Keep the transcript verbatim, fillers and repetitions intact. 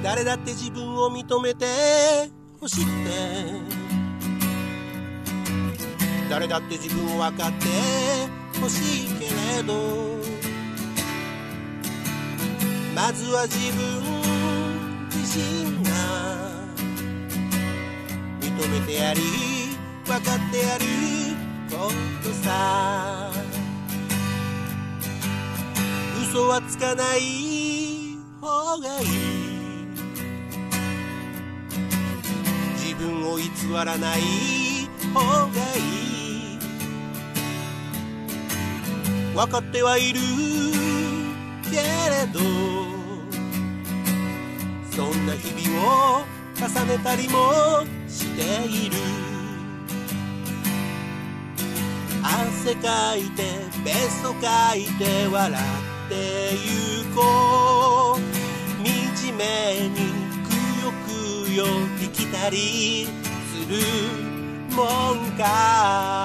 誰だって自分を認めてほしいって、誰だって自分を分かってほしいけれど、まずは自分自身が認めてやり分かってやることさ。嘘はつかない方がいい、自分を偽らない方がいい。分かってはいるけれど、そんな日々を重ねたりもしている。汗かいてベストかいて笑ってゆこう。惨めにくよくよ生きたりするもんか。